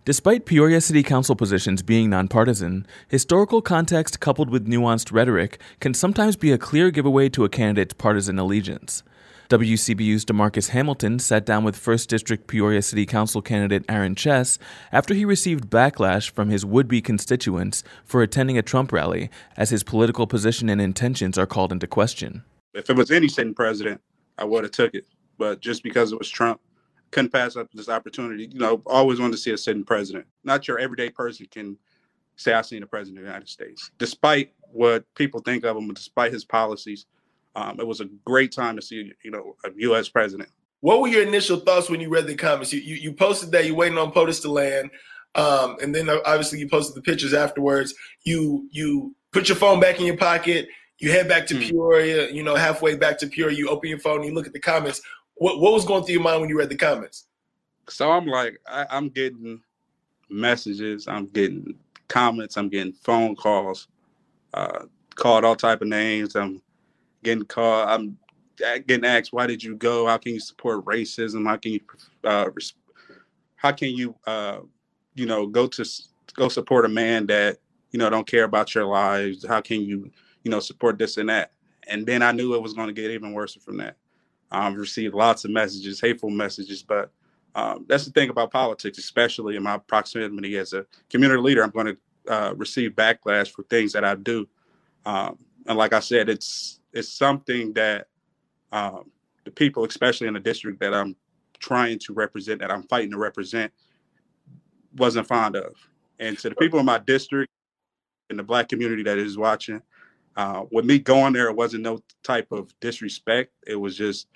Despite Peoria City Council positions being nonpartisan, historical context coupled with nuanced rhetoric can sometimes be a clear giveaway to a candidate's partisan allegiance. WCBU's DeMarcus Hamilton sat down with 1st District Peoria City Council candidate Aaron Chess after he received backlash from his would-be constituents for attending a Trump rally, as his political position and intentions are called into question. If it was any sitting president, I would have took it. But just because it was Trump, couldn't pass up this opportunity. Always wanted to see a sitting president. Not your everyday person can say, I've seen the president of the United States. Despite what people think of him, despite his policies, it was a great time to see, a U.S. president. What were your initial thoughts when you read the comments? You posted that you're waiting on POTUS to land, and then obviously you posted the pictures afterwards. You put your phone back in your pocket. You head back to Peoria. Halfway back to Peoria, you open your phone and you look at the comments. What was going through your mind when you read the comments? So I'm like, I'm getting messages, I'm getting comments, I'm getting phone calls, called all type of names. I'm getting called. I'm getting asked, "Why did you go? How can you support racism? How can you, go support a man that don't care about your lives? How can you, support this and that?" And then I knew it was going to get even worse from that. Received lots of messages, hateful messages, but that's the thing about politics, especially in my proximity as a community leader. I'm going to receive backlash for things that I do, and like I said, it's something that the people, especially in the district that I'm trying to represent, that I'm fighting to represent, wasn't fond of. And to the people in my district and the Black community that is watching, with me going there, it wasn't no type of disrespect. It was just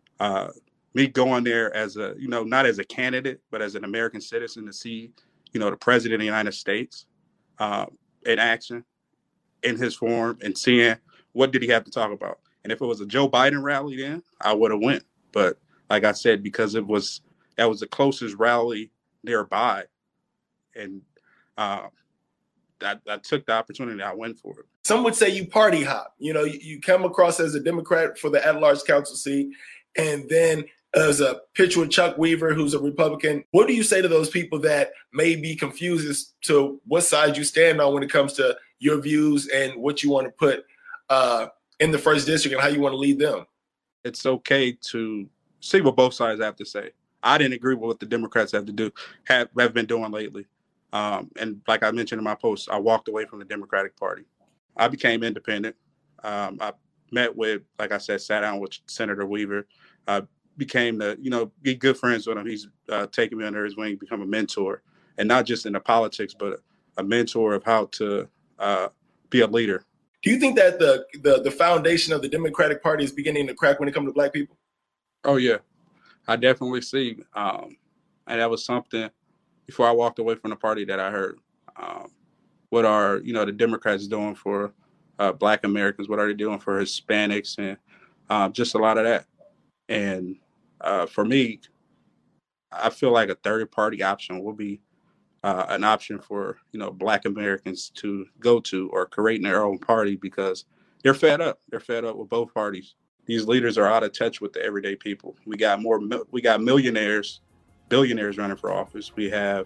me going there as a, not as a candidate, but as an American citizen to see, the president of the United States in action, in his form, and seeing what did he have to talk about. And if it was a Joe Biden rally, then I would have went. But like I said, because that was the closest rally nearby, and I took the opportunity. I went for it. Some would say you party hop. You come across as a Democrat for the at-large council seat, and then as a picture with Chuck Weaver, who's a Republican. What do you say to those people that may be confused as to what side you stand on when it comes to your views and what you want to put in the 1st District and how you want to lead them? It's okay to see what both sides have to say. I didn't agree with what the Democrats have been doing lately. And like I mentioned in my post, I walked away from the Democratic Party. I became independent. I met with, like I said, sat down with Senator Weaver. Became be good friends with him. He's taken me under his wing, become a mentor, and not just in the politics, but a mentor of how to be a leader. Do you think that the foundation of the Democratic Party is beginning to crack when it comes to Black people? Oh yeah, I definitely see, and that was something before I walked away from the party that I heard. What are the Democrats doing for Black Americans? What are they doing for Hispanics, and just a lot of that. And for me, I feel like a third party option will be an option for Black Americans to go to or create their own party, because they're fed up. They're fed up with both parties. These leaders are out of touch with the everyday people. We got millionaires, billionaires running for office. We have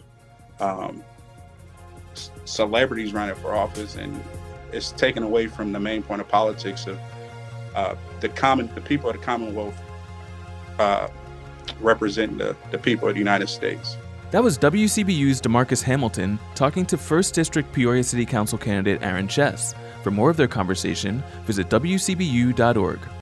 celebrities running for office, and it's taken away from the main point of politics of the people of the Commonwealth representing the people of the United States. That was WCBU's DeMarcus Hamilton talking to 1st District Peoria City Council candidate Aaron Chess. For more of their conversation, visit WCBU.org.